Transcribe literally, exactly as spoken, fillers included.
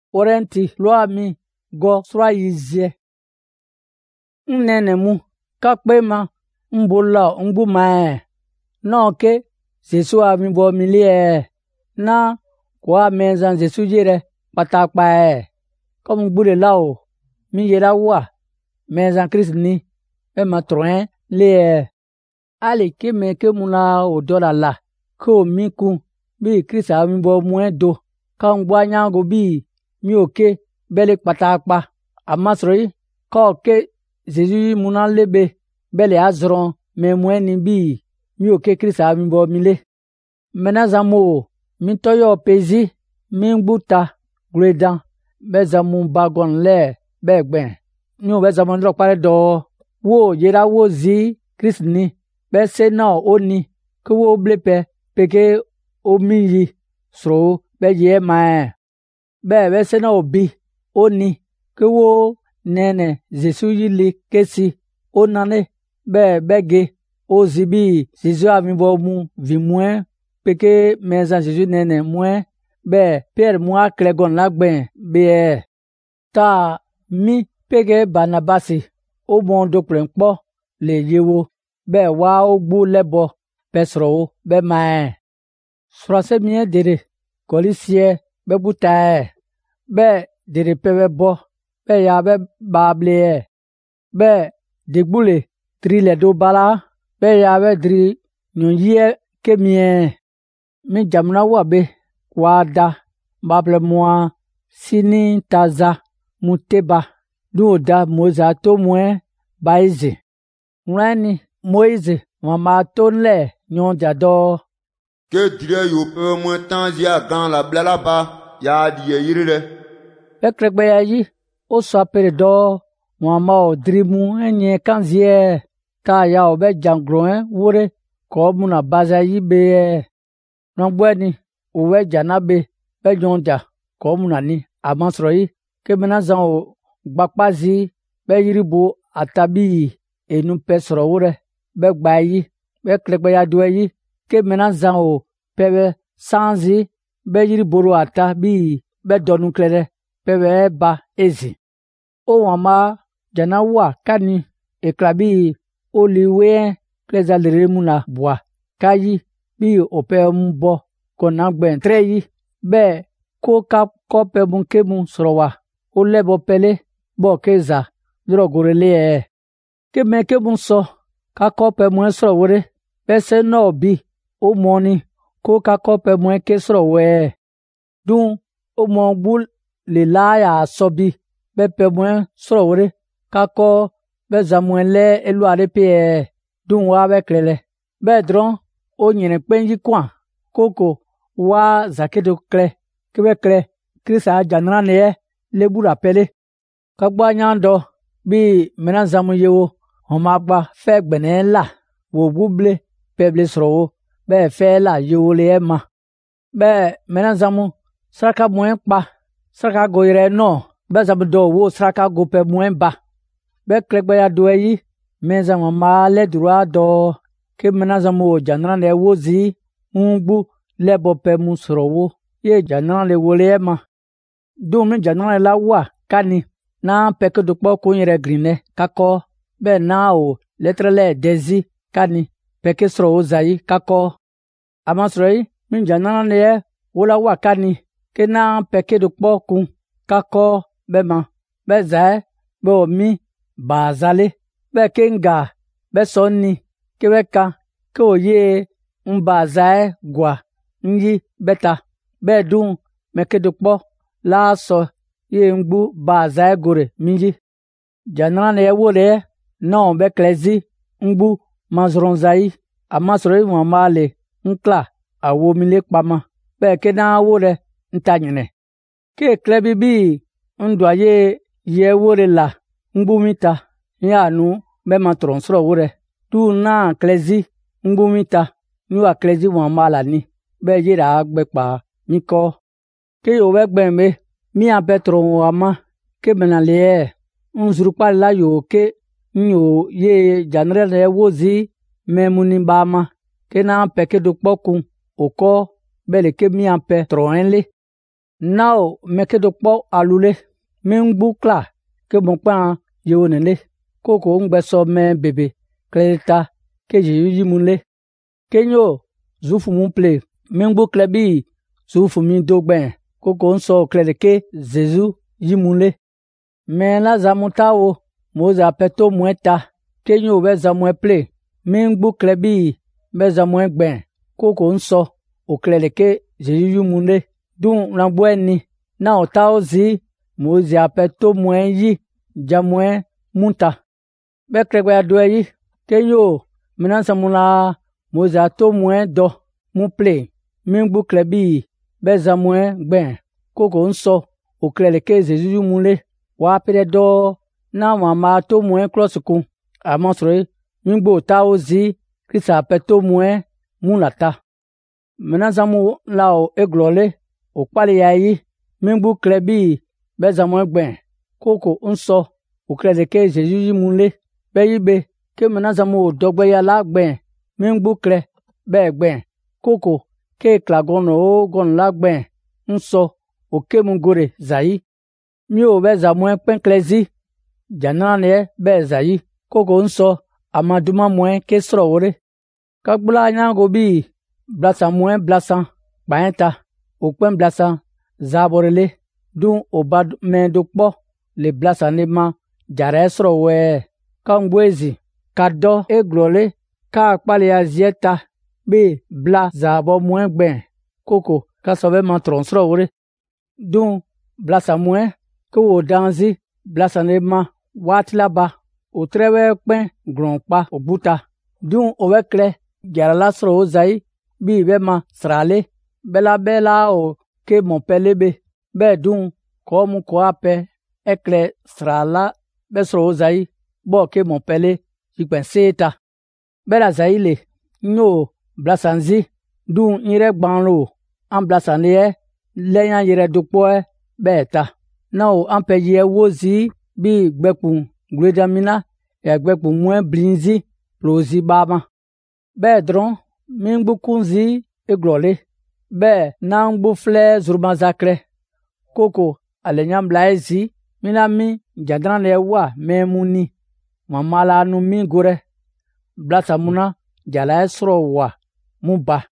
orenti lua mi go sura yizie nnene mu kakpe ma mbula ngbu mae no ke Jesu a mi bo milie na kwa mezan Jesu jire patakpae comme gbule lao mi yera wa mezan Christ ni e ma troen le ale ke me ke muna o dola la ko mi ku bi Christ a mi bo muen do kan gba nyango bi mi oke bele patakpa amasroi ko ke Jesu muna lebe bele azron me muen ni bi mi oke Christ a mi bo mile menazamo mi toyo pezi mi ngbuta gredan bezamu bagon le begben ni o bezamu ndro pare do wo yera wo zi Christ ni be se na oni ko wo blepe peke omiyi sro be ye ma be be se na obi oni ko wo nene Jesu yili kesi onane be bege ozibi Jesu ami bo mu vi moins peke meza Jesu nene moins be Pierre moi klegon lagben be ta mi pege Barnabasi o bon do prenpo le yewo be wa ogbu lebo pesro be mae frase mie dere kolisie be butae be dere pebe bo be ya be bable be degbule tri le do bala be ya be dri nyonye kemie mi jamna wa be wada bable moi sini taza muteba duoda moza to muen baize rani Moïse mama tonle nyon jado que dire yo pe mo tan ya gan la blala ba ya di yire e kregbe ya yi o so apere do mama o drimu enye kanzie ta ya o be jangron wore ko mu na baza yi be no gbeni o we janabe be jonja ko mu na ni amansro yi ke mena zan o gbakpazi be yiribo atabi enu pesro wore be gba yi be klegbe ya do yi ke mena zan o pebe sanzi be yiriboro ata bi be donu klere pebe ba ezi o wama jana wa kani eklabi oliwe klezalere muna bua kayi bi ope mbo kona gben treyi be ko ka ko pe bun kemun sorowa o lebo pele bo keza dro gorele e ke me ke bun so ka ko pe mo soro wore be se no bi o moni ko ka ko pe mo ke soro we dun o mo bul le la ya so bi be pe mo soro wore ka ko be zamuele elu are pe dun wa be klele be dron o nyine penji kwa koko wa zakedo kle ke be kle Christ a janra ne le bura pele ka gba nyando bi mena zamu yewo on ma gba fe gbene la wo buble peble sro be fe la yewo le ma be mena zamu sraka moen pa sraka goire no be zamu do wo sraka go pe moen ba be klegbe ya do yi me zamu ma le droit do ke mena zamu janra ne wozi ngbu lebo pe mu sro wo ye janra le wole ma do mi janra la wa kani na peke do po ko yere grine kako be na o letrele dezi kani peke sro ozai kako amasroi min janana ne wola wa kani ke na peke do po kun kako be ma be zai be omi bazale be kenga be sonni ke be ka ke oye mbazai gwa nyi beta be dun meke do po la so ye ngbu bazai gore minji janana ne wole non be klezi ngbu mazronzai amasroi mo male nkla awo mile pama be ke na wore ntanyene ke klebi bi ndwaye ye wore la ngbu mita ya nu be matron sro wore tu na klezi ngbu mita ni wa klezi mo mala ni be yira gbe pa mi ko ke yo we gbe me mi a petro ama ke benale unzuru pa la yo ke nyo ye janre le wozi memuni bama ke na peke do pokun oko bele ke mi a petro enle Now meke do kpo alule. Mingbu kla ke bon pan yewonele. Koko ngbe so me bebe. Kleta ke Jésus munle. Kenyo zufu mun ple. Mingbu klebi zufu min dogben. Koko nso klede Jésus yimunle. Men la zamutawo moza peto mweta. Kenyo be zamwe ple. Mingbu klebi be zamwe gben. Koko nso o klede Jésus yimunle. Dun rambweni na otao zi mozi apeto mwen yi jamwen munta. Bekregwe adwe yi kenyo minansa muna mozi ato mwen do muple mingbu klebi beza mwen gben koko nso o kleleke Jésus mule wa pere do na mama to mwen klosuku amonsre mingbu otao zi krisa apeto mwen munata. Minansa mu lao eglole o pale yayi mingbu klebi beza mwen gben koko nso o kleleke Jésus mule beyibe ke menazamu o dogbe ya la gben mingbu kle be gben koko ke klagono o gon la gben nso o ke mungore zayi mi o beza mwen penklezi janane be zayi koko nso amaduma mwen ke sro wore kagbula nyango bi blasa mwen blasa baenta o pen blasa zaborele dun o bad men do kpo le blasa ne ma jare sro we kangwezi kado eglole ka kpale azieta be bla zabo mwen gben koko ka sobe man tronsro wore dun blasa mwen ko o danzi blasa ne ma watla ba o trewe pen grondpa obuta dun o wekle jarala sro ozai bi be ma srale bela bela o ke mon pelebe be dun ko mu ko ape ekle srala be sro ozai bo ke mon pele jikpen seta bela zaile no blasanzi dun ire gbanlo an blasane leyan yere dupo beta na o an peye wozi bi gbekun gredamina e gbekun mwen blinzi plozi bama be dron mingbu kunzi eglole be na ngbu fle zurmazakre koko alenyam blaezi minami jadran wa memuni mamala nu mi gore blasa muna jala esro wa muba